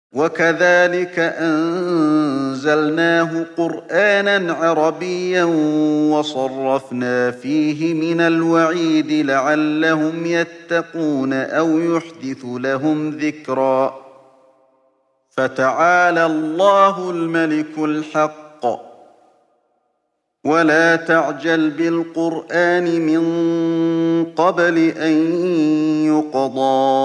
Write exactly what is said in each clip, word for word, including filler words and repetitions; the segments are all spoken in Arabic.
وكذلك أنزلناه قرآنا عربيا وصرفنا فيه من الوعيد لعلهم يتقون أو يحدث لهم ذكرا فتعالى الله الملك الحق ولا تعجل بالقرآن من قبل أن يقضى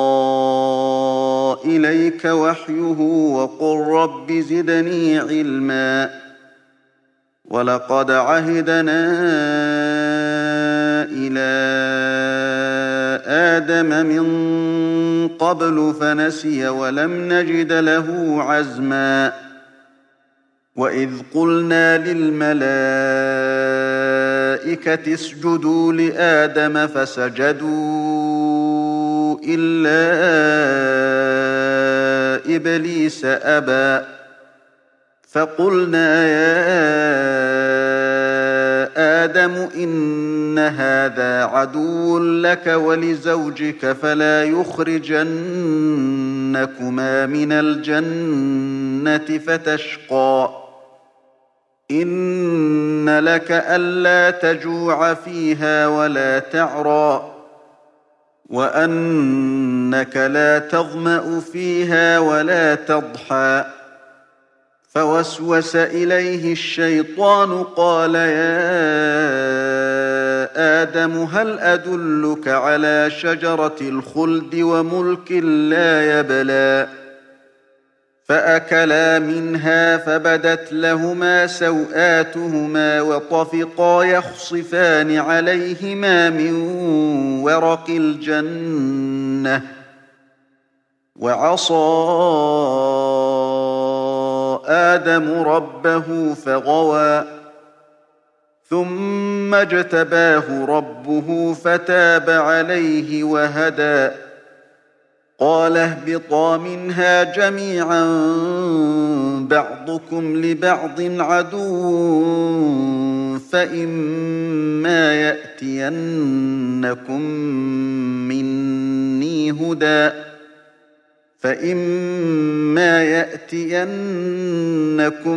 إليك وحيه وقل رب زدني علما ولقد عهدنا إلى آدم من قبل فنسي ولم نجد له عزما وإذ قلنا للملائكة اسجدوا لآدم فسجدوا إلا إبليس أبى فقلنا يا آدم إن هذا عدو لك ولزوجك فلا يخرجنكما من الجنة فتشقى إن لك ألا تجوع فيها ولا تعرى وأنك لا تظمأ فيها ولا تضحى فوسوس إليه الشيطان قال يا آدم هل أدلك على شجرة الخلد وملك لا يبلى فأكلا منها فبدت لهما سوآتهما وطفقا يخصفان عليهما من ورق الجنة وعصى آدم ربه فغوى ثم اجتباه ربه فتاب عليه وهدى قال اهبطا منها جميعا بعضكم لبعض عدو فإما يأتينكم مني هدى فإما يأتينكم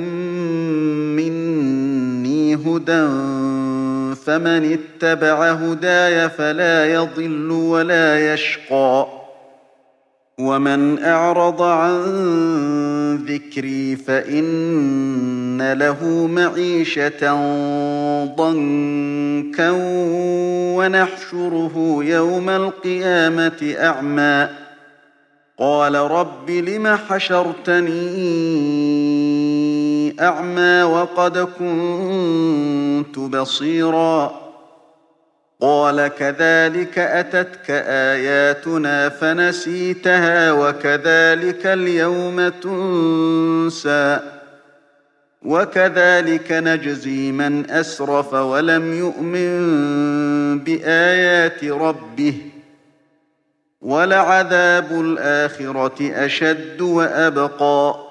مني هدى فمن اتبع هداي فلا يضل ولا يشقى ومن أعرض عن ذكري فإن له معيشة ضنكا ونحشره يوم القيامة أعمى قال رب لم حشرتني أعمى وقد كنت بصيرا قال كذلك أتتك آياتنا فنسيتها وكذلك اليوم تنسى وكذلك نجزي من أسرف ولم يؤمن بآيات ربه ولعذاب الآخرة أشد وأبقى